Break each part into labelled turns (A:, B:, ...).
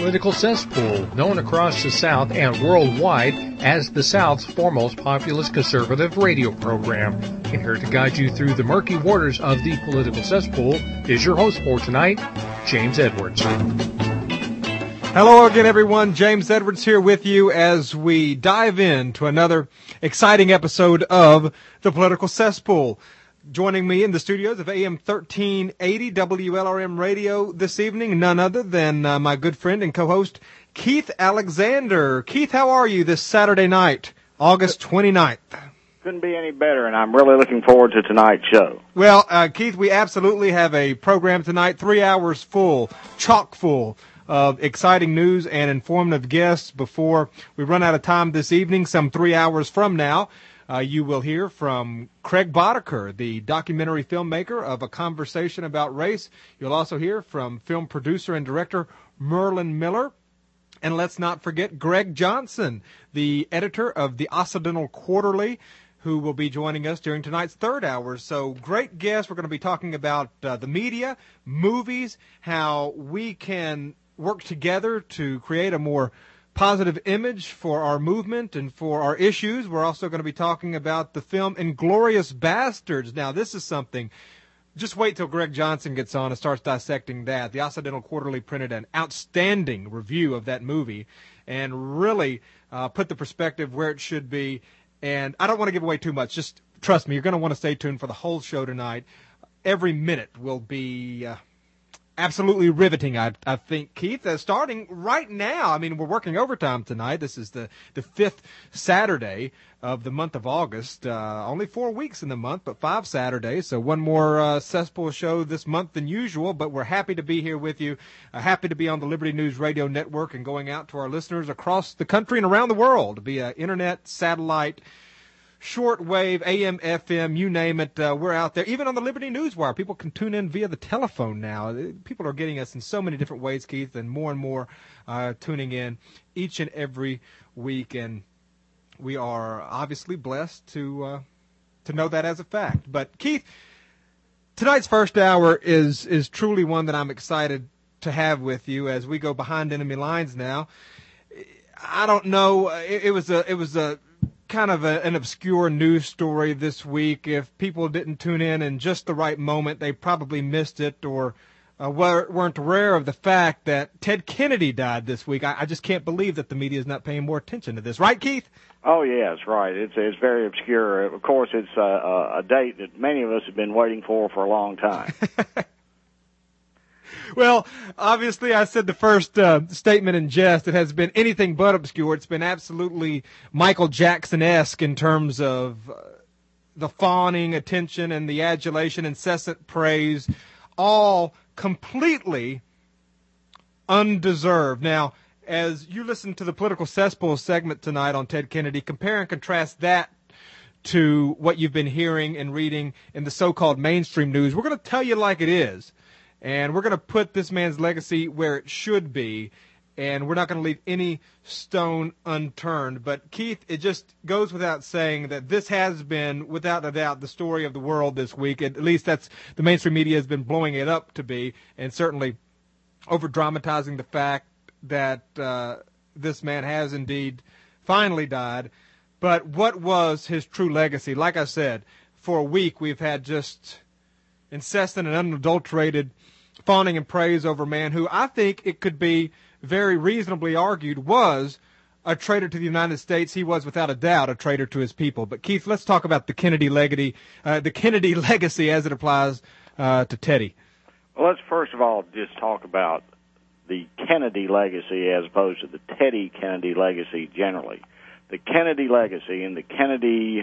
A: Political Cesspool, known across the South and worldwide as the South's foremost populist conservative radio program. And here to guide you through the murky waters of the Political Cesspool is your host for tonight, James Edwards.
B: Hello again, everyone. James Edwards here with you as we dive into another exciting episode of the Political Cesspool. Joining me in the studios of AM 1380 WLRM Radio this evening, none other than my good friend and co-host, Keith Alexander. Keith, how are you this Saturday night, August 29th?
C: Couldn't be any better, and I'm really looking forward to tonight's show.
B: Well, Keith, we absolutely have a program tonight, 3 hours full, chock full of exciting news and informative guests. Before we run out of time this evening, some 3 hours from now, you will hear from Craig Boddicker, the documentary filmmaker of A Conversation About Race. You'll also hear from film producer and director Merlin Miller. And let's not forget Greg Johnson, the editor of the Occidental Quarterly, who will be joining us during tonight's third hour. So great guests. We're going to be talking about the media, movies, how we can work together to create a more positive image for our movement and for our issues. We're also going to be talking about the film Inglourious Basterds. Now, this is something, just wait till Greg Johnson gets on and starts dissecting that. The Occidental Quarterly printed an outstanding review of that movie and really put the perspective where it should be. And I don't want to give away too much. Just trust me, you're going to want to stay tuned for the whole show tonight. Every minute will be absolutely riveting, I think, Keith. Starting right now, I mean, we're working overtime tonight. This is the fifth Saturday of the month of August. Only 4 weeks in the month, but 5 Saturdays. So one more Cesspool show this month than usual, but we're happy to be here with you. Happy to be on the Liberty News Radio Network and going out to our listeners across the country and around the world via internet, satellite, shortwave, AM, FM, you name it, we're out there. Even on the Liberty News Wire, people can tune in via the telephone now. People are getting us in so many different ways, Keith, and more tuning in each and every week. And we are obviously blessed to know that as a fact. But, Keith, tonight's first hour is truly one that I'm excited to have with you as we go behind enemy lines now. I don't know. It was a kind of an obscure news story this week. If people didn't tune in just the right moment, they probably missed it or weren't aware of the fact that Ted Kennedy died this week. I just can't believe that the media is not paying more attention to this. Right, Keith?
C: Oh, yes, right. It's very obscure. Of course, it's a date that many of us have been waiting for a long time.
B: Well, obviously, I said the first statement in jest. It has been anything but obscure. It's been absolutely Michael Jackson-esque in terms of the fawning attention and the adulation, incessant praise, all completely undeserved. Now, as you listen to the Political Cesspool segment tonight on Ted Kennedy, compare and contrast that to what you've been hearing and reading in the so-called mainstream news. We're going to tell you like it is. And we're going to put this man's legacy where it should be, and we're not going to leave any stone unturned. But, Keith, it just goes without saying that this has been, without a doubt, the story of the world this week. At least that's the mainstream media has been blowing it up to be, and certainly over-dramatizing the fact that this man has indeed finally died. But what was his true legacy? Like I said, for a week we've had just incessant and unadulterated fawning and praise over a man who I think it could be very reasonably argued was a traitor to the United States. He was without a doubt a traitor to his people. But Keith, let's talk about the Kennedy legacy as it applies to Teddy.
C: Well, let's first of all just talk about the Kennedy legacy as opposed to the Teddy Kennedy legacy generally. The Kennedy legacy and the Kennedy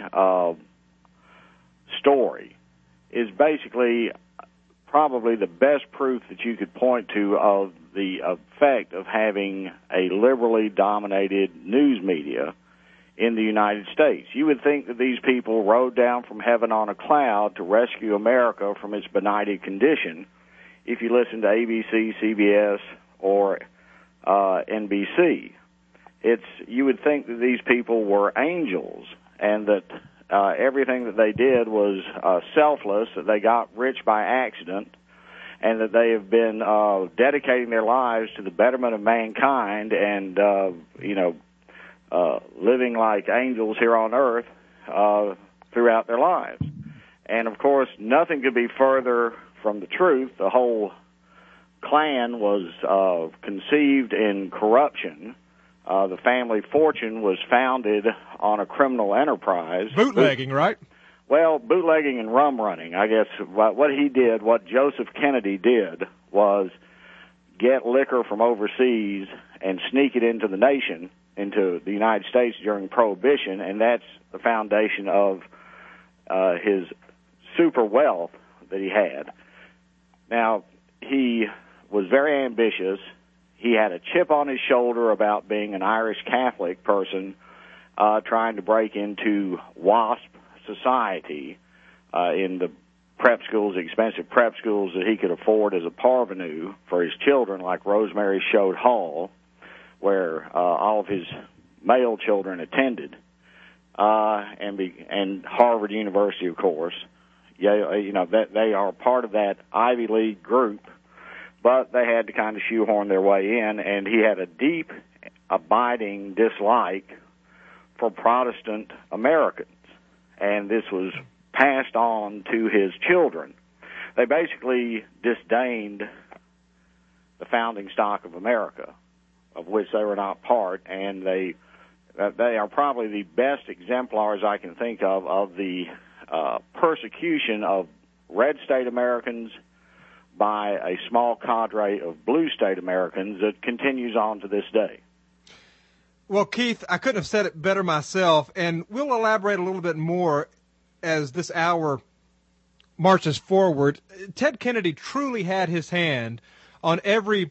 C: story is basically probably the best proof that you could point to of the effect of having a liberally dominated news media in the United States. You would think that these people rode down from heaven on a cloud to rescue America from its benighted condition if you listen to ABC, CBS, or NBC. You would think that these people were angels and that everything that they did was selfless, that they got rich by accident, and that they have been dedicating their lives to the betterment of mankind and, living like angels here on earth throughout their lives. And, of course, nothing could be further from the truth. The whole Klan was conceived in corruption. The family fortune was founded on a criminal enterprise.
B: Bootlegging, right?
C: Well, bootlegging and rum running. I guess what he did, what Joseph Kennedy did, was get liquor from overseas and sneak it into the nation, into the United States during Prohibition, and that's the foundation of his super wealth that he had. Now, he was very ambitious. He had a chip on his shoulder about being an Irish Catholic person trying to break into WASP society in the prep schools, expensive prep schools that he could afford as a parvenu for his children, like Rosemary Shode Hall, where all of his male children attended, and Harvard University, of course. That they are part of that Ivy League group, but they had to kind of shoehorn their way in, and he had a deep, abiding dislike for Protestant Americans, and this was passed on to his children. They basically disdained the founding stock of America, of which they were not part, and they are probably the best exemplars I can think of the persecution of red state Americans by a small cadre of blue state Americans that continues on to this day.
B: Well, Keith, I couldn't have said it better myself, and we'll elaborate a little bit more as this hour marches forward. Ted Kennedy truly had his hand on every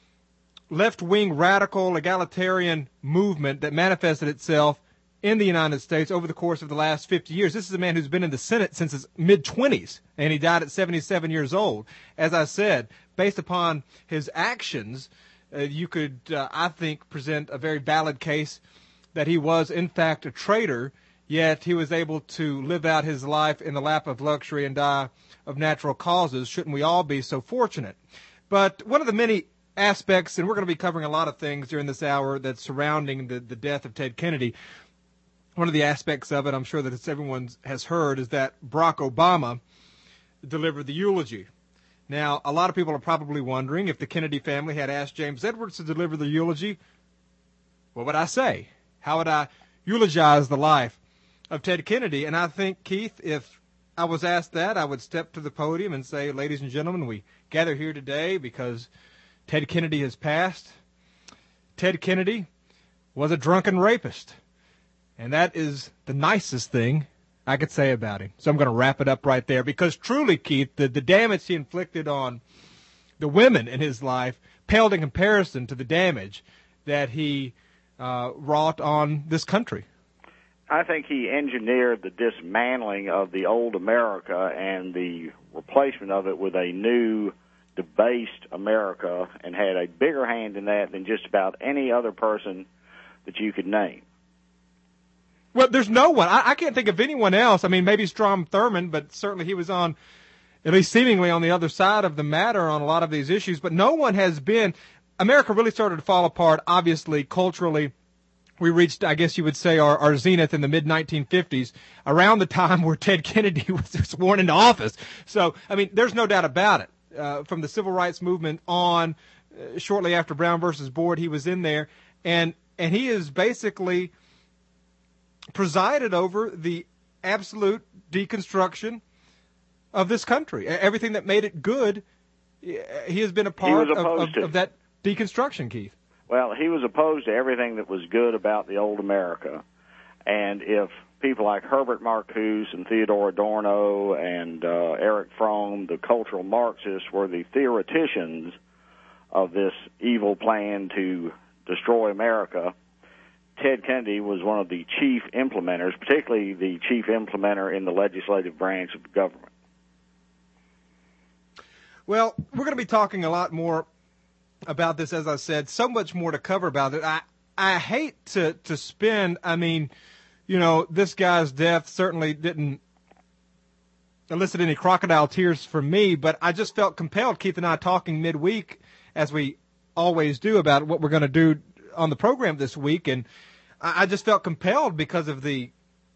B: left-wing radical egalitarian movement that manifested itself in the United States over the course of the last 50 years. This is a man who's been in the Senate since his mid-20s, and he died at 77 years old. As I said, based upon his actions, you could, I think, present a very valid case that he was, in fact, a traitor, yet he was able to live out his life in the lap of luxury and die of natural causes. Shouldn't we all be so fortunate? But one of the many aspects, and we're going to be covering a lot of things during this hour that's surrounding the death of Ted Kennedy, one of the aspects of it, I'm sure that everyone has heard, is that Barack Obama delivered the eulogy. Now, a lot of people are probably wondering, if the Kennedy family had asked James Edwards to deliver the eulogy, what would I say? How would I eulogize the life of Ted Kennedy? And I think, Keith, if I was asked that, I would step to the podium and say, ladies and gentlemen, we gather here today because Ted Kennedy has passed. Ted Kennedy was a drunken rapist. And that is the nicest thing I could say about him. So I'm going to wrap it up right there, because truly, Keith, the damage he inflicted on the women in his life paled in comparison to the damage that he wrought on this country.
C: I think he engineered the dismantling of the old America and the replacement of it with a new, debased America, and had a bigger hand in that than just about any other person that you could name.
B: Well, there's no one. I can't think of anyone else. I mean, maybe Strom Thurmond, but certainly he was on, at least seemingly, on the other side of the matter on a lot of these issues. But no one has been. America really started to fall apart, obviously, culturally. We reached, I guess you would say, our zenith in the mid-1950s, around the time where Ted Kennedy was sworn into office. So, I mean, there's no doubt about it. From the civil rights movement on, shortly after Brown versus Board, he was in there. And he is basically presided over the absolute deconstruction of this country. Everything that made it good, he has been a part of that deconstruction, Keith.
C: Well, he was opposed to everything that was good about the old America. And if people like Herbert Marcuse and Theodore Adorno and Eric Fromm, the cultural Marxists, were the theoreticians of this evil plan to destroy America, Ted Kennedy was one of the chief implementers, particularly the chief implementer in the legislative branch of the government.
B: Well, we're going to be talking a lot more about this, as I said, so much more to cover about it. I hate to spend, I mean, you know, this guy's death certainly didn't elicit any crocodile tears from me, but I just felt compelled, Keith and I talking midweek, as we always do, about what we're going to do on the program this week, and I just felt compelled because of the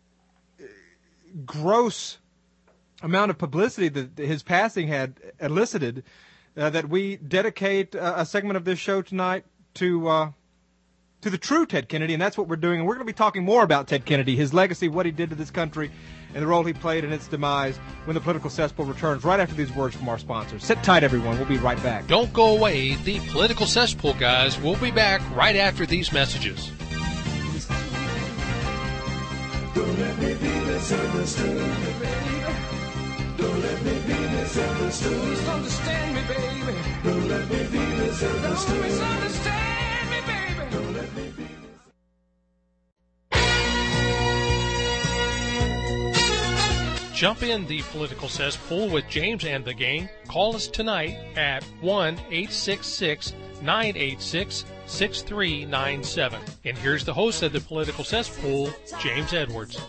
B: gross amount of publicity that his passing had elicited, that we dedicate a segment of this show tonight to the true Ted Kennedy, and that's what we're doing. And we're going to be talking more about Ted Kennedy, his legacy, what he did to this country, and the role he played in its demise when the Political Cesspool returns right after these words from our sponsors. Sit tight, everyone. We'll be right back.
A: Don't go away. The Political Cesspool guys will be back right after these messages.
D: Don't let me be misunderstood, baby. Don't let me be misunderstood. Please understand me, baby. Don't let me be misunderstood. Don't misunderstand me, baby. Don't let me be.
A: Jump in the Political Cesspool with James and the gang. Call us tonight at 1-866-986-6397. And here's the host of the Political Cesspool, James Edwards.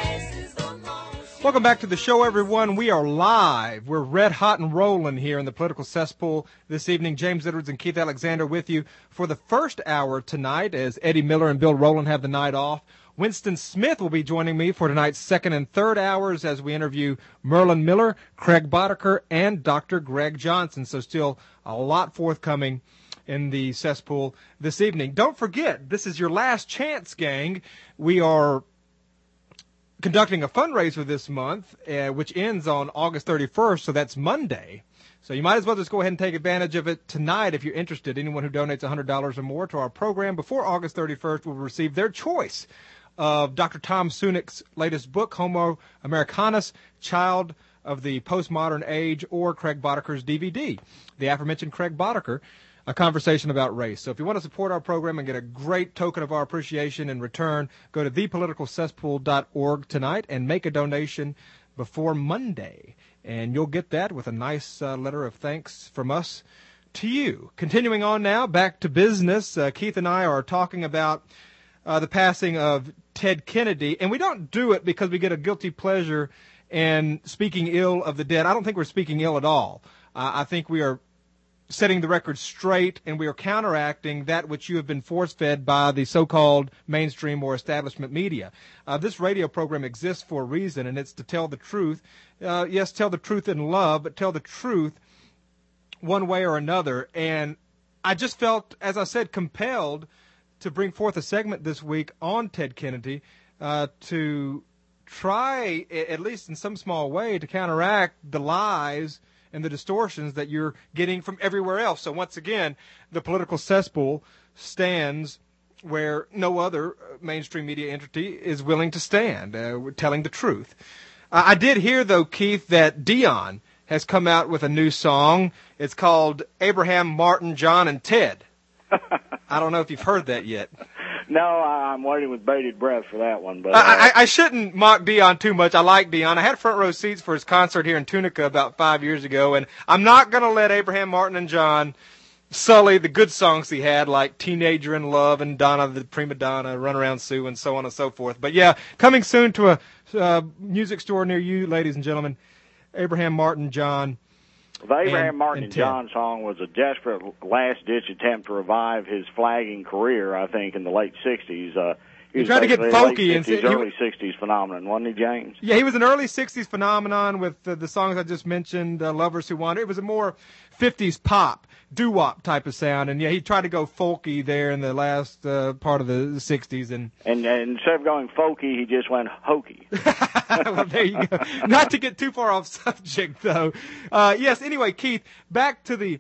B: Welcome back to the show, everyone. We are live. We're red hot and rolling here in the Political Cesspool this evening. James Edwards and Keith Alexander with you for the first hour tonight, as Eddie Miller and Bill Rowland have the night off. Winston Smith will be joining me for tonight's second and third hours as we interview Merlin Miller, Craig Boddicker, and Dr. Greg Johnson. So still a lot forthcoming in the cesspool this evening. Don't forget, this is your last chance, gang. We are conducting a fundraiser this month, which ends on August 31st, so that's Monday. So you might as well just go ahead and take advantage of it tonight if you're interested. Anyone who donates $100 or more to our program before August 31st will receive their choice of Dr. Tom Sunick's latest book, Homo Americanus, Child of the Postmodern Age, or Craig Boddicker's DVD, the aforementioned Craig Boddicker, A Conversation About Race. So if you want to support our program and get a great token of our appreciation in return, go to thepoliticalcesspool.org tonight and make a donation before Monday. And you'll get that with a nice letter of thanks from us to you. Continuing on now, back to business. Keith and I are talking about the passing of Ted Kennedy, and we don't do it because we get a guilty pleasure in speaking ill of the dead. I don't think we're speaking ill at all. I think we are setting the record straight, and we are counteracting that which you have been force-fed by the so-called mainstream or establishment media. This radio program exists for a reason, and it's to tell the truth. Yes, tell the truth in love, but tell the truth one way or another. And I just felt, as I said, compelled to bring forth a segment this week on Ted Kennedy to try, at least in some small way, to counteract the lies and the distortions that you're getting from everywhere else. So once again, the Political Cesspool stands where no other mainstream media entity is willing to stand, telling the truth. I did hear, though, Keith, that Dion has come out with a new song. It's called Abraham, Martin, John, and Ted. I don't know if you've heard that yet.
C: No, I'm waiting with bated breath for that one. But
B: I shouldn't mock Dion too much. I like Dion. I had front row seats for his concert here in Tunica about 5 years ago, and I'm not going to let Abraham, Martin, and John sully the good songs he had, like Teenager in Love and Donna the Prima Donna, Run Around Sue, and so on and so forth. But yeah, coming soon to a music store near you, ladies and gentlemen, Abraham, Martin, John.
C: The Abraham Martin and John song was a desperate last-ditch attempt to revive his flagging career, I think, in the late 60s. He
B: tried to get folky.
C: Early 60s phenomenon, wasn't he, James?
B: Yeah, he was an early 60s phenomenon with the songs I just mentioned, Lovers Who Wander. It was a more 50s pop, doo-wop type of sound. And, yeah, he tried to go folky there in the last part of the 60s. And
C: instead of going folky, he just went hokey.
B: Well, there you go. Not to get too far off subject, though. Yes, anyway, Keith, back to the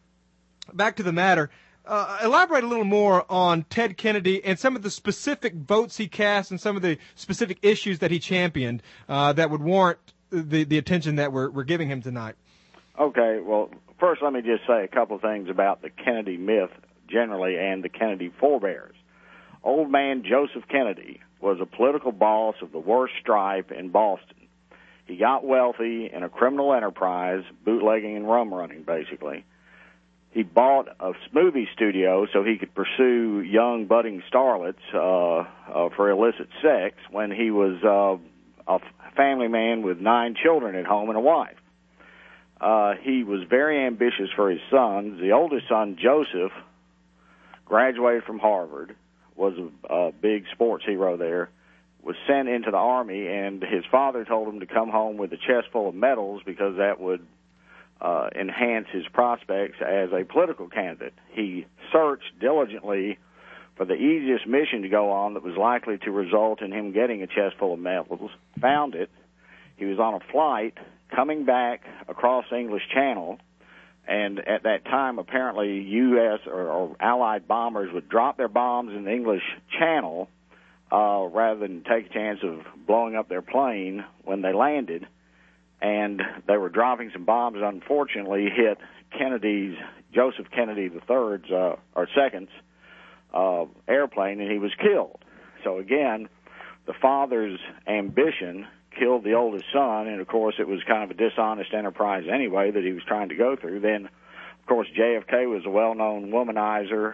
B: matter. Elaborate a little more on Ted Kennedy and some of the specific votes he cast and some of the specific issues that he championed that would warrant the attention that we're giving him tonight.
C: Okay, well, first let me just say a couple of things about the Kennedy myth generally and the Kennedy forebears. Old man Joseph Kennedy was a political boss of the worst stripe in Boston. He got wealthy in a criminal enterprise, bootlegging and rum running, basically. He bought a smoothie studio so he could pursue young budding starlets for illicit sex when he was a family man with 9 children at home and a wife. He was very ambitious for his sons. The oldest son, Joseph, graduated from Harvard, was a big sports hero there, was sent into the Army, and his father told him to come home with a chest full of medals because that would enhance his prospects as a political candidate. He searched diligently for the easiest mission to go on that was likely to result in him getting a chest full of medals, found it. He was on a flight coming back across the English Channel, and at that time, apparently, U.S. or Allied bombers would drop their bombs in the English Channel rather than take a chance of blowing up their plane when they landed. And they were dropping some bombs that unfortunately hit Joseph Kennedy III's, or second's, airplane, and he was killed. So again, the father's ambition killed the oldest son, and of course it was kind of a dishonest enterprise anyway that he was trying to go through. Then, of course, JFK was a well-known womanizer,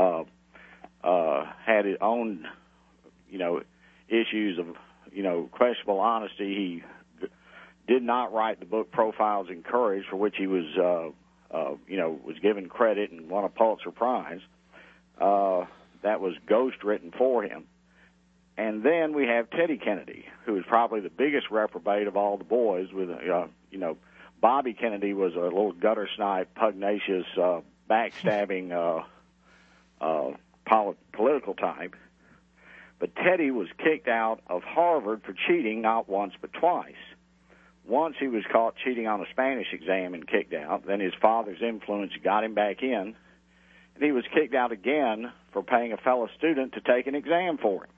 C: had his own, issues of, questionable honesty. He did not write the book Profiles in Courage, for which he was, was given credit and won a Pulitzer Prize. That was ghost written for him. And then we have Teddy Kennedy, who is probably the biggest reprobate of all the boys. With Bobby Kennedy was a little gutter snipe, pugnacious, backstabbing political type. But Teddy was kicked out of Harvard for cheating not once but twice. Once he was caught cheating on a Spanish exam and kicked out. Then his father's influence got him back in. And he was kicked out again for paying a fellow student to take an exam for him.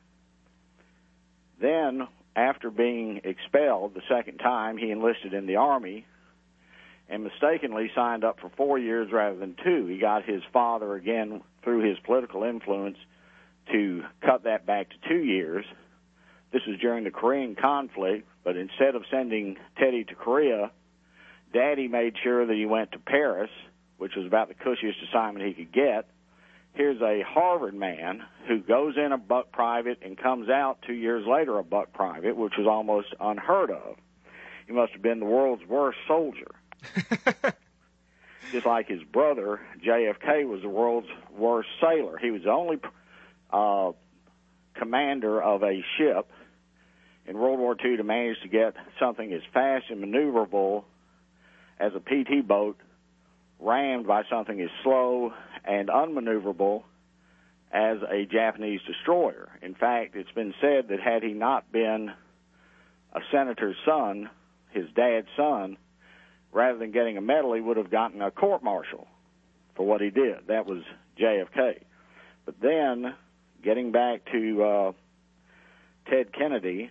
C: Then, after being expelled the second time, he enlisted in the Army and mistakenly signed up for 4 years rather than 2. He got his father, again, through his political influence, to cut that back to 2 years. This was during the Korean conflict, but instead of sending Teddy to Korea, Daddy made sure that he went to Paris, which was about the cushiest assignment he could get. Here's a Harvard man who goes in a buck private and comes out 2 years later a buck private, which was almost unheard of. He must have been the world's worst soldier. Just like his brother, JFK, was the world's worst sailor. He was the only commander of a ship in World War II to manage to get something as fast and maneuverable as a PT boat rammed by something as slow and unmaneuverable as a Japanese destroyer. In fact, it's been said that had he not been a senator's son, his dad's son, rather than getting a medal, he would have gotten a court-martial for what he did. That was JFK. But then, getting back to Ted Kennedy,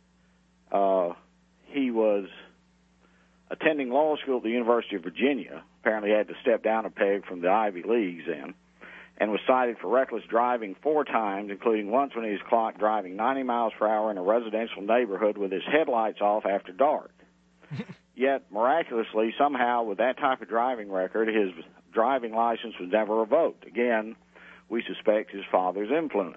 C: he was attending law school at the University of Virginia. Apparently had to step down a peg from the Ivy Leagues then, and was cited for reckless driving 4 times, including once when he was clocked driving 90 miles per hour in a residential neighborhood with his headlights off after dark. Yet, miraculously, somehow, with that type of driving record, his driving license was never revoked. Again, we suspect his father's influence.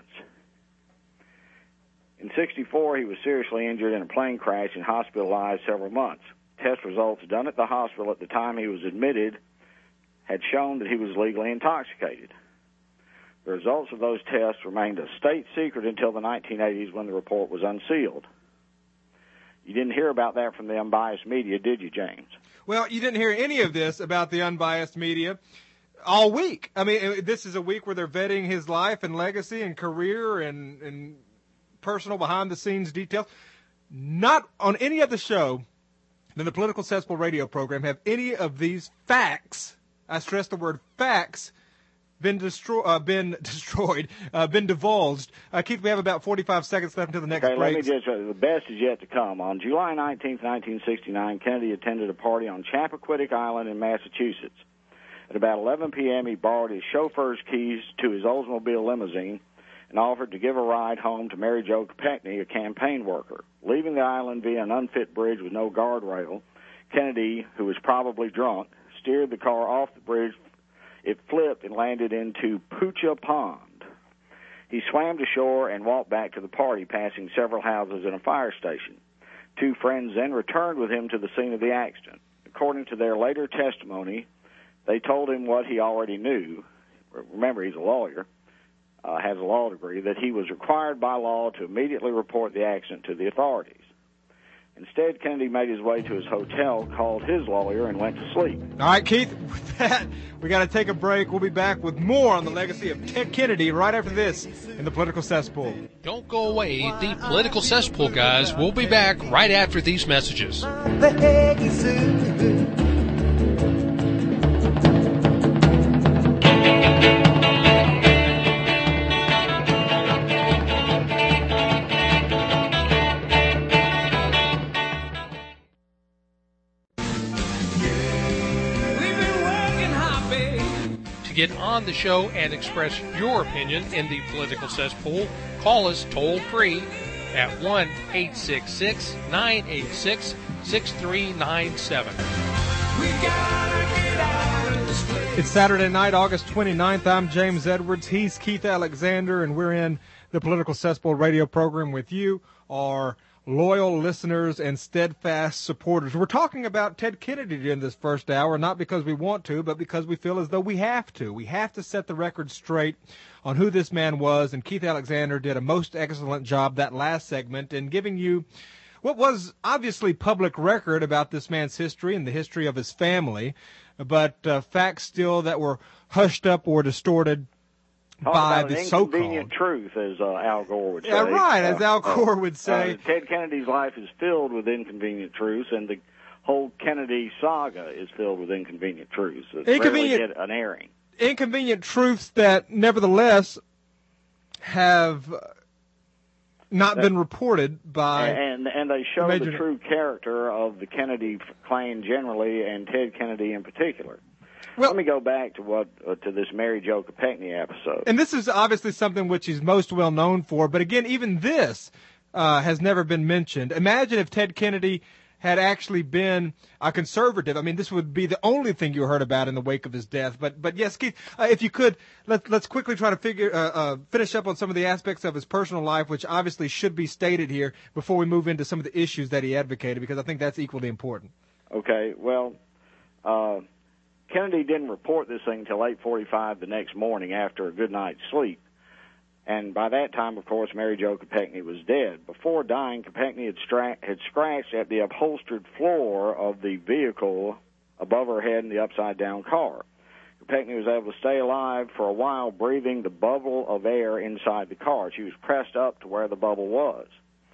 C: In '64, he was seriously injured in a plane crash and hospitalized several months. Test results done at the hospital at the time he was admitted had shown that he was legally intoxicated. The results of those tests remained a state secret until the 1980s when the report was unsealed. You didn't hear about that from the unbiased media, did you, James?
B: Well, you didn't hear any of this about the unbiased media all week. I mean, this is a week where they're vetting his life and legacy and career and personal behind-the-scenes details. Not on any other show than the Political Cesspool radio program have any of these facts, I stress the word facts, been divulged. Keith, we have about 45 seconds left until the next break.
C: Let me just the best is yet to come. On July 19th, 1969, Kennedy attended a party on Chappaquiddick Island in Massachusetts. At about 11 p.m., he borrowed his chauffeur's keys to his Oldsmobile limousine and offered to give a ride home to Mary Jo Kopechne, a campaign worker. Leaving the island via an unfit bridge with no guardrail, Kennedy, who was probably drunk, steered the car off the bridge. It flipped and landed into Poocha Pond. He swam to shore and walked back to the party, passing several houses and a fire station. Two friends then returned with him to the scene of the accident. According to their later testimony, they told him what he already knew. Remember, he's a lawyer, has a law degree, that he was required by law to immediately report the accident to the authorities. Instead, Kennedy made his way to his hotel, called his lawyer, and went to sleep.
B: All right, Keith, with that, we got to take a break. We'll be back with more on the legacy of Ted Kennedy right after this in the Political Cesspool.
A: Don't go away. The Political Cesspool, guys. We'll be back right after these messages. To get on the show and express your opinion in the Political Cesspool, call us toll-free at 1-866-986-6397.
B: It's Saturday night, August 29th. I'm James Edwards. He's Keith Alexander, and we're in the Political Cesspool radio program with you, our loyal listeners and steadfast supporters. We're talking about Ted Kennedy during this first hour, not because we want to, but because we feel as though we have to. We have to set the record straight on who this man was, and Keith Alexander did a most excellent job that last segment in giving you what was obviously public record about this man's history and the history of his family, but facts still that were hushed up or distorted by the so-called
C: inconvenient truth, as Al Gore would say.
B: Yeah, right, as Al Gore would say.
C: Ted Kennedy's life is filled with inconvenient truths, and the whole Kennedy saga is filled with inconvenient truths. It's rarely get an airing.
B: Inconvenient truths that, nevertheless, have not been reported by... And
C: they show the true character of the Kennedy clan generally, and Ted Kennedy in particular. Well, let me go back to to this Mary Jo Kopechne episode.
B: And this is obviously something which he's most well known for. But again, even this has never been mentioned. Imagine if Ted Kennedy had actually been a conservative. I mean, this would be the only thing you heard about in the wake of his death. But yes, Keith, if you could, let's quickly try to finish up on some of the aspects of his personal life, which obviously should be stated here before we move into some of the issues that he advocated, because I think that's equally important.
C: Okay. Well, Kennedy didn't report this thing until 8:45 the next morning after a good night's sleep. And by that time, of course, Mary Jo Kopechne was dead. Before dying, Kopechne had scratched at the upholstered floor of the vehicle above her head in the upside-down car. Kopechne was able to stay alive for a while, breathing the bubble of air inside the car. She was pressed up to where the bubble was.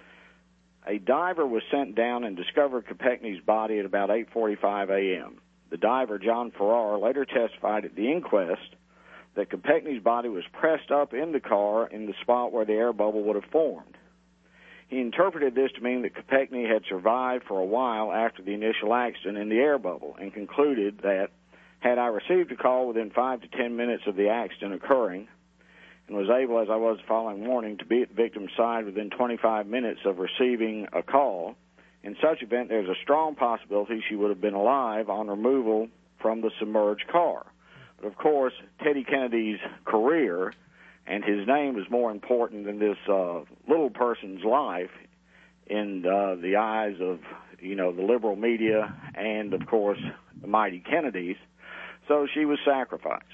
C: A diver was sent down and discovered Kopechne's body at about 8:45 a.m. The diver, John Farrar, later testified at the inquest that Kopechne's body was pressed up in the car in the spot where the air bubble would have formed. He interpreted this to mean that Kopechne had survived for a while after the initial accident in the air bubble, and concluded that, had I received a call within 5 to 10 minutes of the accident occurring, and was able, as I was the following morning, to be at the victim's side within 25 minutes of receiving a call, in such event, there's a strong possibility she would have been alive on removal from the submerged car. But, of course, Teddy Kennedy's career and his name was more important than this little person's life in the eyes of, the liberal media and, of course, the mighty Kennedys. So she was sacrificed.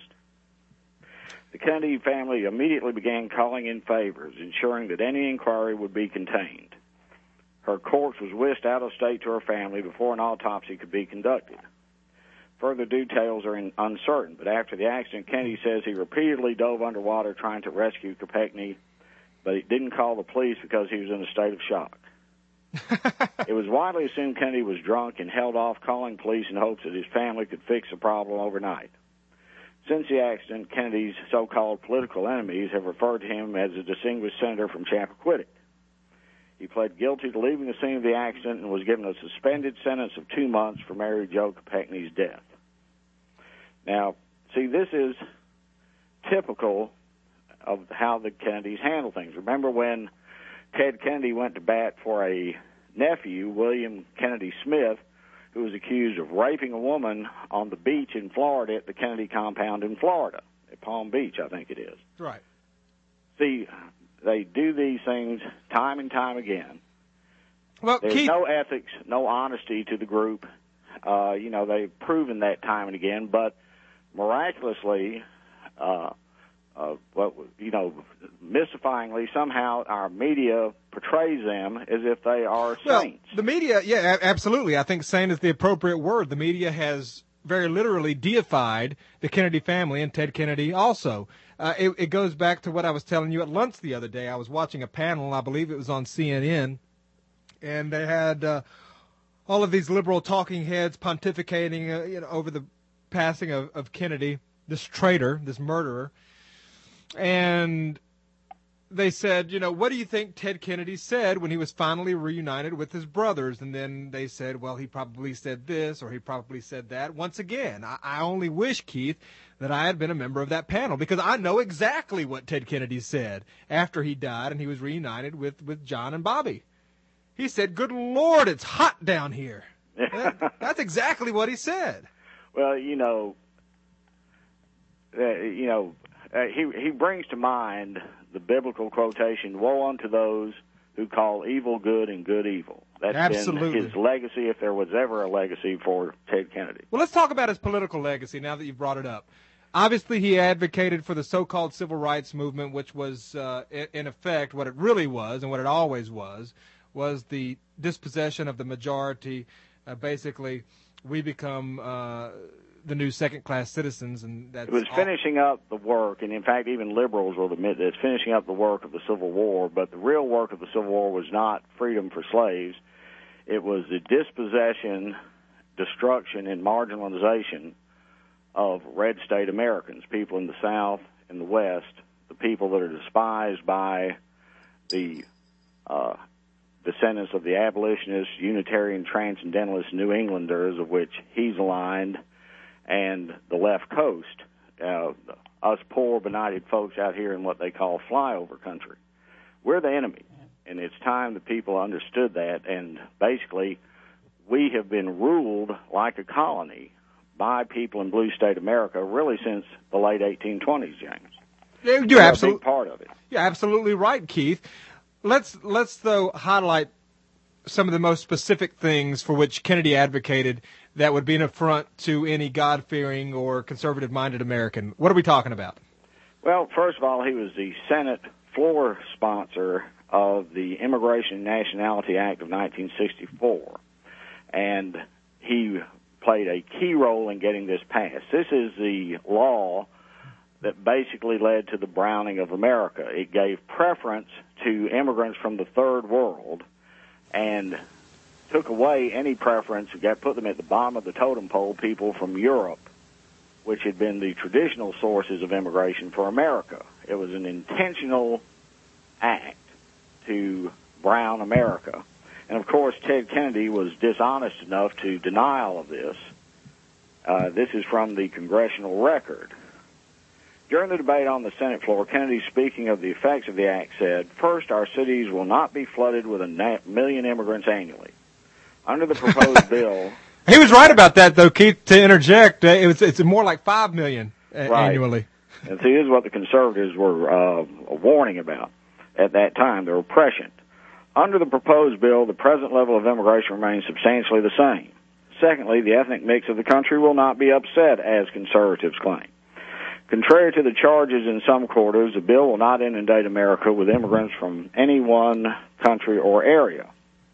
C: The Kennedy family immediately began calling in favors, ensuring that any inquiry would be contained. Her corpse was whisked out of state to her family before an autopsy could be conducted. Further details are uncertain, but after the accident, Kennedy says he repeatedly dove underwater trying to rescue Kopechne, but he didn't call the police because he was in a state of shock. It was widely assumed Kennedy was drunk and held off calling police in hopes that his family could fix the problem overnight. Since the accident, Kennedy's so-called political enemies have referred to him as a distinguished senator from Chappaquiddick. He pled guilty to leaving the scene of the accident and was given a suspended sentence of 2 months for Mary Jo Kopechne's death. Now, see, this is typical of how the Kennedys handle things. Remember when Ted Kennedy went to bat for a nephew, William Kennedy Smith, who was accused of raping a woman on the beach in Florida at the Kennedy compound in Florida, at Palm Beach, I think it is.
B: Right.
C: See, they do these things time and time again,
B: Well,
C: There's
B: Keith,
C: no ethics, no honesty to the group. They've proven that time and again, but miraculously, mystifyingly, somehow our media portrays them as if they are saints.
B: The media, yeah, absolutely. I think saint is the appropriate word. The media has very literally deified the Kennedy family and Ted Kennedy also. It goes back to what I was telling you at lunch the other day. I was watching a panel, I believe it was on CNN, and they had all of these liberal talking heads pontificating over the passing of Kennedy, this traitor, this murderer. And they said, what do you think Ted Kennedy said when he was finally reunited with his brothers? And then they said, well, he probably said this or he probably said that. Once again, I only wish, Keith, that I had been a member of that panel, because I know exactly what Ted Kennedy said after he died and he was reunited with John and Bobby. He said, good Lord, it's hot down here. That's exactly what he said.
C: Well, he brings to mind the biblical quotation, woe unto those who call evil good and good evil. That's
B: Absolutely.
C: been his legacy, if there was ever a legacy for Ted Kennedy.
B: Well, let's talk about his political legacy now that you've brought it up. Obviously, he advocated for the so-called civil rights movement, which was, in effect, what it really was and what it always was the dispossession of the majority. Basically, we become the new second-class citizens, and that's
C: it was finishing up the work, and in fact, even liberals will admit that it's finishing up the work of the Civil War. But the real work of the Civil War was not freedom for slaves; it was the dispossession, destruction, and marginalization of red state Americans, people in the South and the West, the people that are despised by the descendants of the abolitionists, Unitarian Transcendentalist New Englanders, of which he's aligned, and the left coast, us poor, benighted folks out here in what they call flyover country. We're the enemy, and it's time that people understood that, and basically we have been ruled like a colony by people in blue state America really since the late 1820s, James.
B: You're absolutely
C: a big part of it.
B: You're absolutely right, Keith. Let's though highlight some of the most specific things for which Kennedy advocated that would be an affront to any God-fearing or conservative-minded American. What are we talking about?
C: Well, first of all, he was the Senate floor sponsor of the Immigration and Nationality Act of 1964, and he played a key role in getting this passed. This is the law that basically led to the browning of America. It gave preference to immigrants from the third world and took away any preference, put them at the bottom of the totem pole, people from Europe, which had been the traditional sources of immigration for America. It was an intentional act to brown America. And, of course, Ted Kennedy was dishonest enough to deny all of this. This is from the congressional record. During the debate on the Senate floor, Kennedy, speaking of the effects of the act, said, first, our cities will not be flooded with 1 million immigrants annually. Under the proposed bill...
B: He was right about that, though, Keith, to interject. It's more like 5 million annually.
C: And see, this is what the conservatives were warning about at that time. They were prescient. Under the proposed bill, the present level of immigration remains substantially the same. Secondly, the ethnic mix of the country will not be upset, as conservatives claim. Contrary to the charges in some quarters, the bill will not inundate America with immigrants from any one country or area,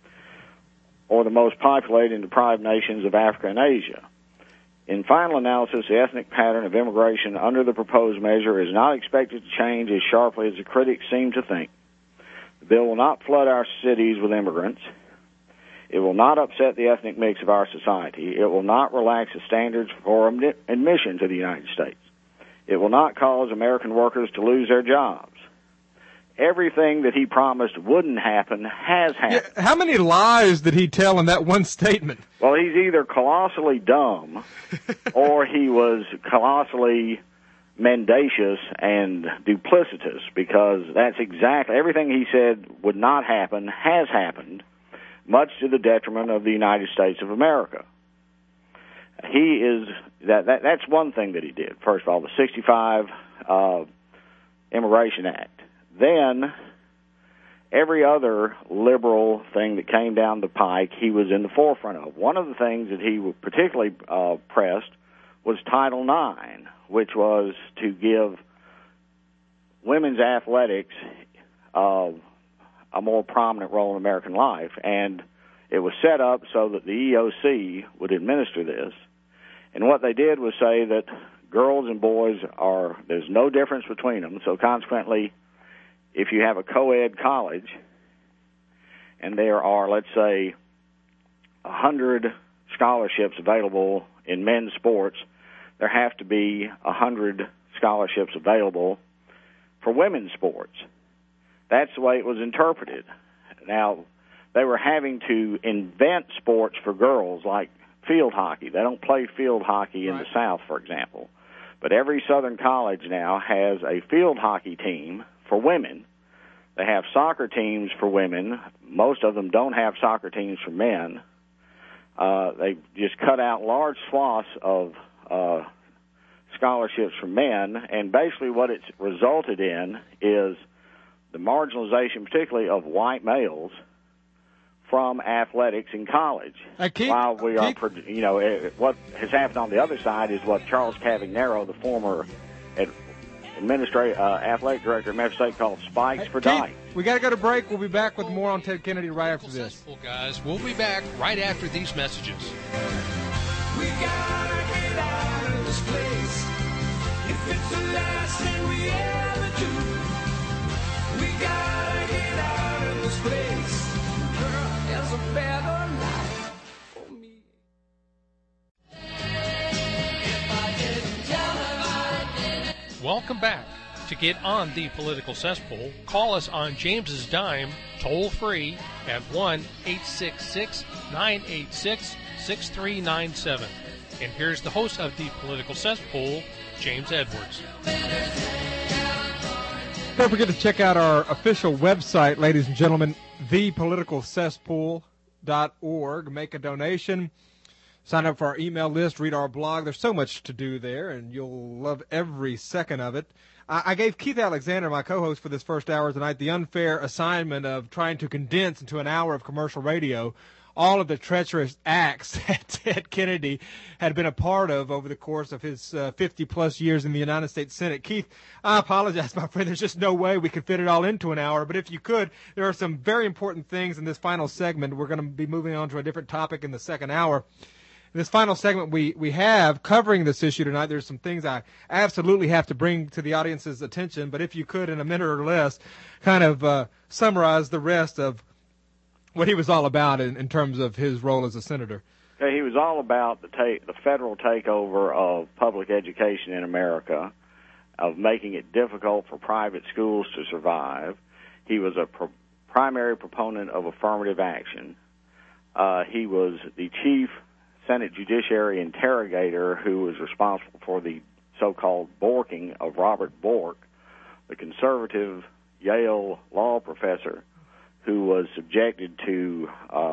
C: or the most populated and deprived nations of Africa and Asia. In final analysis, the ethnic pattern of immigration under the proposed measure is not expected to change as sharply as the critics seem to think. The bill will not flood our cities with immigrants. It will not upset the ethnic mix of our society. It will not relax the standards for admission to the United States. It will not cause American workers to lose their jobs. Everything that he promised wouldn't happen has happened.
B: Yeah, how many lies did he tell in that one statement?
C: Well, he's either colossally dumb or he was colossally mendacious and duplicitous, because that's exactly everything he said would not happen has happened, much to the detriment of the United States of America. He is that's one thing that he did. First of all, the 65 Immigration Act. Then every other liberal thing that came down the pike, he was in the forefront of. One of the things that he particularly pressed was Title IX, which was to give women's athletics a more prominent role in American life. And it was set up so that the EOC would administer this. And what they did was say that girls and boys there's no difference between them. So consequently, if you have a co-ed college and there are, let's say, 100 scholarships available in men's sports, there have to be 100 scholarships available for women's sports. That's the way it was interpreted. Now, they were having to invent sports for girls like field hockey. They don't play field hockey in the South, for example. But every Southern college now has a field hockey team for women. They have soccer teams for women. Most of them don't have soccer teams for men. They just cut out large swaths of scholarships for men, and basically what it's resulted in is the marginalization, particularly of white males, from athletics in college.
B: Keith,
C: While we are, what has happened on the other side is what Charles Cavagnaro, the former athletic director at Memphis State, called spikes for Dyke.
B: We got to go to break. We'll be back with more on Ted Kennedy right after this.
A: Guys, we'll be back right after these messages.
D: We gotta get out of this place. If it's the last thing we ever do, we gotta get out of this place. Girl, there's a better life for me.
A: Welcome back. To get on the political cesspool, call us on James's dime, toll free at 1-866-986-6397. And here's the host of the political cesspool, James Edwards.
B: Don't forget to check out our official website, ladies and gentlemen, thepoliticalcesspool.org. Make a donation. Sign up for our email list, read our blog. There's so much to do there, and you'll love every second of it. I gave Keith Alexander, my co-host for this first hour tonight, the unfair assignment of trying to condense into an hour of commercial radio all of the treacherous acts that Ted Kennedy had been a part of over the course of his 50-plus years in the United States Senate. Keith, I apologize, my friend. There's just no way we could fit it all into an hour. But if you could, there are some very important things in this final segment. We're going to be moving on to a different topic in the second hour. In this final segment we have covering this issue tonight, there's some things I absolutely have to bring to the audience's attention, but if you could, in a minute or less, kind of summarize the rest of what he was all about in terms of his role as a senator.
C: Okay, he was all about the federal takeover of public education in America, of making it difficult for private schools to survive. He was a primary proponent of affirmative action. He was the chief Senate Judiciary Interrogator who was responsible for the so-called borking of Robert Bork, the conservative Yale law professor who was subjected to,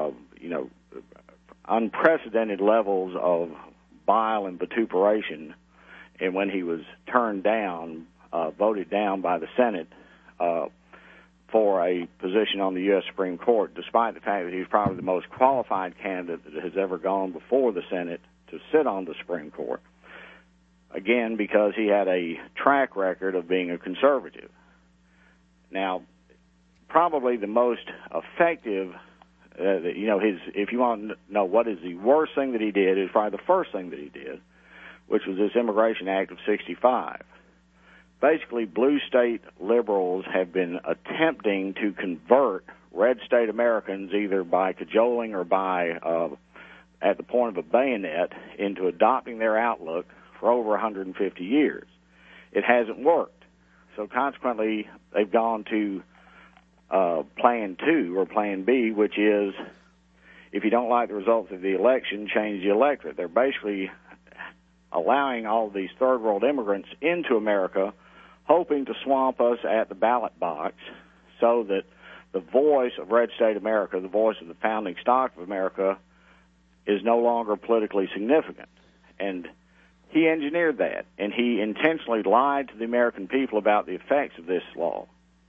C: unprecedented levels of bile and vituperation, and when he was voted down by the Senate for a position on the U.S. Supreme Court, despite the fact that he was probably the most qualified candidate that has ever gone before the Senate to sit on the Supreme Court. Again, because he had a track record of being a conservative. Now, probably the most effective, if you want to know what is the worst thing that he did, is probably the first thing that he did, which was this Immigration Act of 65. Basically, blue state liberals have been attempting to convert red state Americans either by cajoling or by, at the point of a bayonet, into adopting their outlook for over 150 years. It hasn't worked. So consequently, they've gone to Plan 2 or Plan B, which is if you don't like the results of the election, change the electorate. They're basically allowing all of these third world immigrants into America, hoping to swamp us at the ballot box so that the voice of red state America, the voice of the founding stock of America, is no longer politically significant. And he engineered that, and he intentionally lied to the American people about the effects of this law.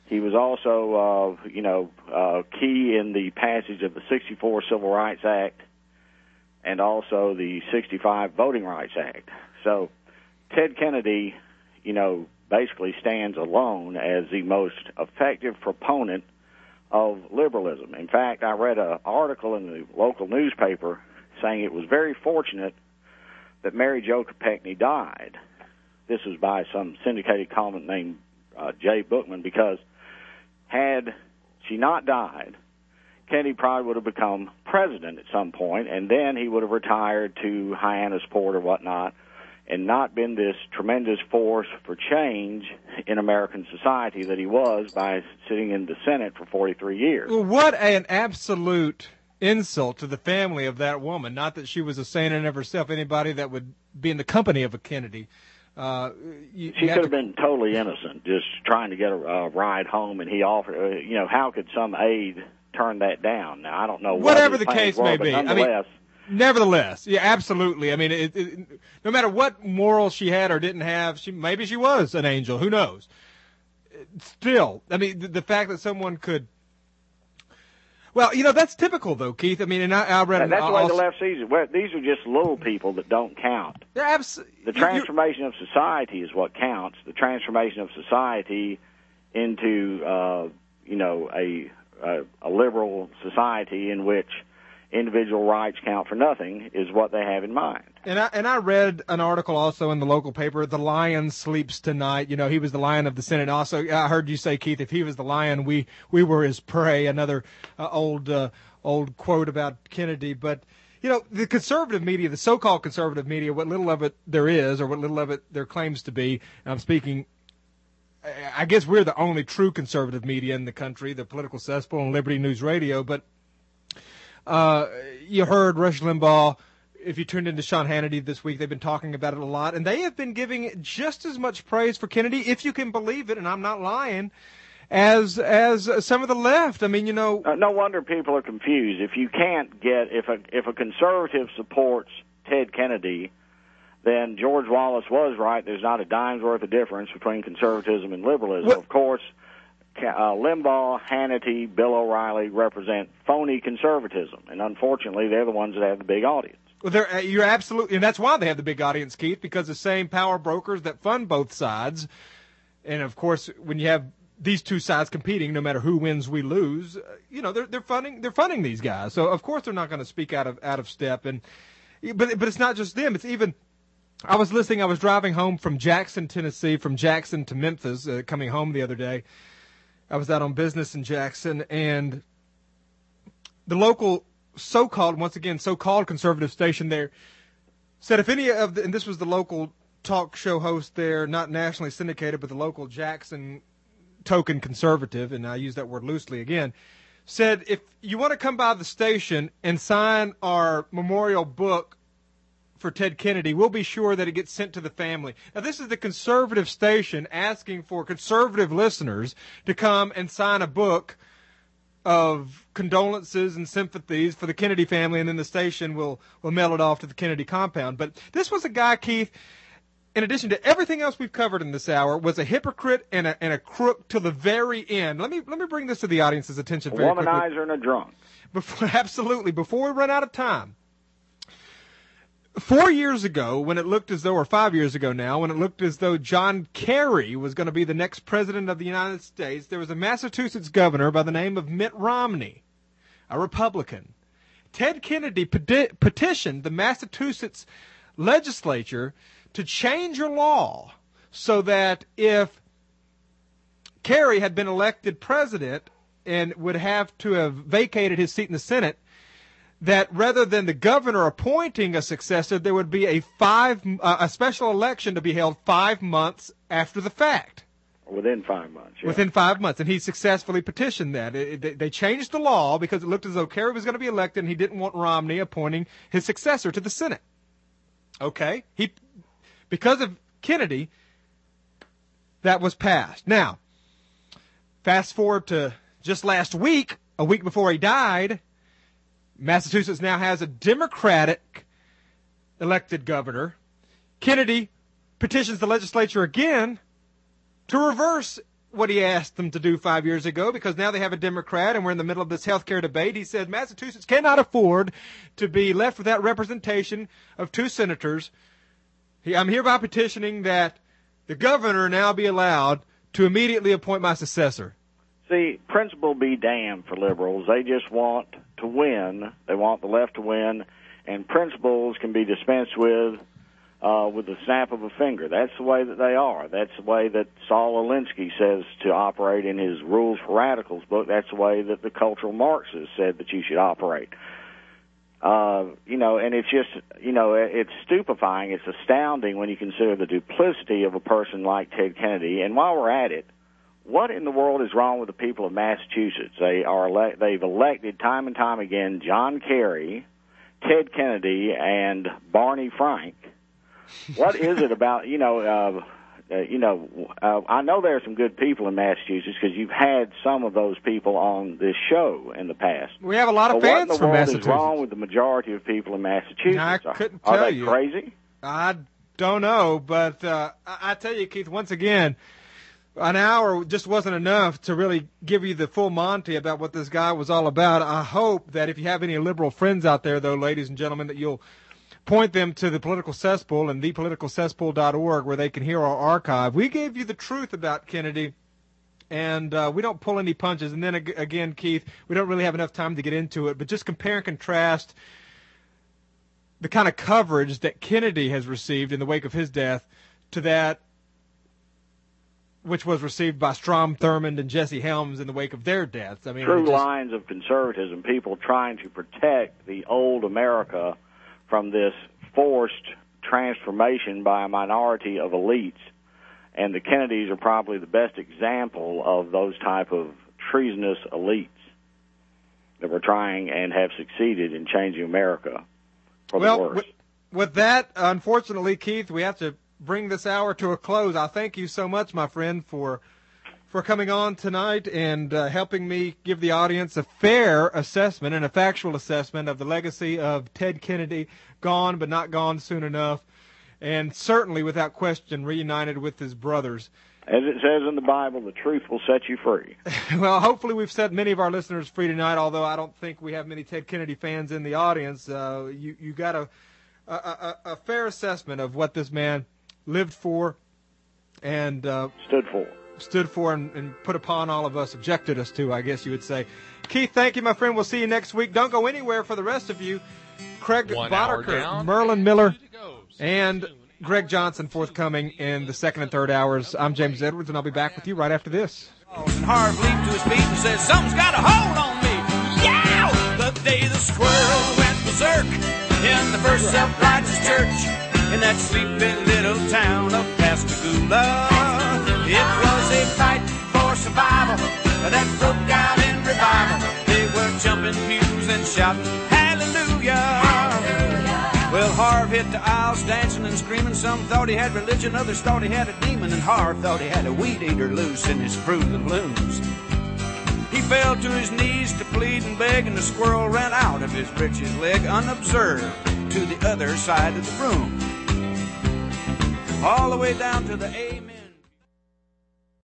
C: He was also, key in the passage of the 64 Civil Rights Act and also the 65 Voting Rights Act. So Ted Kennedy, basically stands alone as the most effective proponent of liberalism. In fact, I read an article in the local newspaper saying it was very fortunate that Mary Jo Kopechne died. This was by some syndicated columnist named Jay Bookman, because had she not died, Kennedy probably would have become president at some point, and then he would have retired to Hyannisport or whatnot and not been this tremendous force for change in American society that he was by sitting in the Senate for 43 years.
B: Well, what an absolute insult to the family of that woman. Not that she was a saint in of herself, anybody that would be in the company of a Kennedy.
C: She could have been totally innocent, just trying to get a ride home, and he offered, how could some aide turn that down? Now, I don't know
B: whatever the case may be. Nevertheless, yeah, absolutely. I mean, no matter what morals she had or didn't have, maybe she was an angel. Who knows? Still, I mean, the fact that someone could. Well, that's typical, though, Keith. I mean, and I read.
C: That's the way the left sees it. Well, these are just little people that don't count. The transformation of society is what counts. The transformation of society into, a liberal society in which individual rights count for nothing is what they have in mind.
B: And I read an article also in the local paper, "The Lion Sleeps Tonight." He was the lion of the Senate. Also, I heard you say, Keith, if he was the lion, we were his prey. Another old quote about Kennedy. But, the conservative media, the so-called conservative media, what little of it there is or what little of it there claims to be, and I'm speaking, I guess we're the only true conservative media in the country, the Political Cesspool and Liberty News Radio, but you heard Rush Limbaugh. If you tuned into Sean Hannity this week, they've been talking about it a lot, and they have been giving just as much praise for Kennedy, if you can believe it, and I'm not lying, as some of the left. I mean, no
C: wonder people are confused. If you can't get if a conservative supports Ted Kennedy, then George Wallace was right. There's not a dime's worth of difference between conservatism and liberalism.
B: Well,
C: of course, Limbaugh, Hannity, Bill O'Reilly represent phony conservatism, and unfortunately, they're the ones that have the big audience.
B: Well, you're absolutely, and that's why they have the big audience, Keith, because the same power brokers that fund both sides, and of course, when you have these two sides competing, no matter who wins, we lose. They're funding these guys, so of course they're not going to speak out of step. But it's not just them; it's even. I was driving home from Jackson, Tennessee, from Jackson to Memphis, coming home the other day. I was out on business in Jackson, and the local so-called conservative station there said if any of and this was the local talk show host there, not nationally syndicated, but the local Jackson token conservative, and I use that word loosely again, said if you want to come by the station and sign our memorial book for Ted Kennedy, we'll be sure that it gets sent to the family. Now, this is the conservative station asking for conservative listeners to come and sign a book of condolences and sympathies for the Kennedy family, and then the station will mail it off to the Kennedy compound. But this was a guy, Keith, in addition to everything else we've covered in this hour, was a hypocrite and a crook till the very end. Let me bring this to the audience's attention very quickly.
C: A womanizer and a drunk.
B: Absolutely. Before we run out of time, 4 years ago, when it looked as though, or 5 years ago now, when it looked as though John Kerry was going to be the next president of the United States, there was a Massachusetts governor by the name of Mitt Romney, a Republican. Ted Kennedy petitioned the Massachusetts legislature to change a law so that if Kerry had been elected president and would have to have vacated his seat in the Senate, that rather than the governor appointing a successor, there would be a special election to be held 5 months after the fact.
C: Within 5 months. Yeah.
B: Within 5 months, and he successfully petitioned that. They changed the law because it looked as though Kerry was going to be elected, and he didn't want Romney appointing his successor to the Senate. Okay, because of Kennedy, that was passed. Now, fast forward to just last week, a week before he died, Massachusetts now has a Democratic elected governor. Kennedy petitions the legislature again to reverse what he asked them to do 5 years ago, because now they have a Democrat and we're in the middle of this health care debate. He said Massachusetts cannot afford to be left without representation of 2 senators. I'm hereby petitioning that the governor now be allowed to immediately appoint my successor.
C: See, principle be damned for liberals. They just want to win. They want the left to win, and principles can be dispensed with the snap of a finger. That's the way that they are. That's the way that Saul Alinsky says to operate in his Rules for Radicals book. That's the way that the cultural Marxists said that you should operate. And it's just, it's stupefying. It's astounding when you consider the duplicity of a person like Ted Kennedy. And while we're at it, what in the world is wrong with the people of Massachusetts? They've elected time and time again John Kerry, Ted Kennedy, and Barney Frank. What is it about, I know there are some good people in Massachusetts because you've had some of those people on this show in the past.
B: We have a lot of fans from Massachusetts.
C: What in the world is wrong with the majority of people in Massachusetts?
B: I couldn't tell
C: Are they
B: you.
C: crazy?
B: I don't know, but I tell you, Keith, once again, an hour just wasn't enough to really give you the full Monty about what this guy was all about. I hope that if you have any liberal friends out there, though, ladies and gentlemen, that you'll point them to the Political Cesspool and thepoliticalcesspool.org, where they can hear our archive. We gave you the truth about Kennedy, and we don't pull any punches. And then again, Keith, we don't really have enough time to get into it, but just compare and contrast the kind of coverage that Kennedy has received in the wake of his death to that which was received by Strom Thurmond and Jesse Helms in the wake of their deaths. I mean,
C: true lines of conservatism, people trying to protect the old America from this forced transformation by a minority of elites. And the Kennedys are probably the best example of those type of treasonous elites that were trying and have succeeded in changing America for the worse.
B: With that, unfortunately, Keith, we have to bring this hour to a close. I thank you so much, my friend, for coming on tonight and helping me give the audience a fair assessment and a factual assessment of the legacy of Ted Kennedy, gone but not gone soon enough, and certainly, without question, reunited with his brothers.
C: As it says in the Bible, the truth will set you free.
B: Well, hopefully we've set many of our listeners free tonight, although I don't think we have many Ted Kennedy fans in the audience. You got a fair assessment of what this man lived for and stood for and put upon all of us, subjected us to, I guess you would say. Keith, thank you, my friend. We'll see you next week. Don't go anywhere for the rest of you. Craig Boddicker, Merlin Miller, and Greg Johnson forthcoming in the second and third hours. I'm James Edwards, and I'll be back with you right after this.
E: And Harv leaped to his feet and said, "Something's got a hold on me." Yeah! The day the squirrel went berserk in the first self-righteous church in that sleepy little town of Pascagoula. It was a fight for survival that broke out in revival. They were jumping pews and shouting hallelujah. Well, Harv hit the aisles dancing and screaming. Some thought he had religion, others thought he had a demon, and Harv thought he had a weed eater loose in his Fruit of the Looms. He fell to his knees to plead and beg, and the squirrel ran out of his breeches leg unobserved to the other side of the room, all the way down to the amen.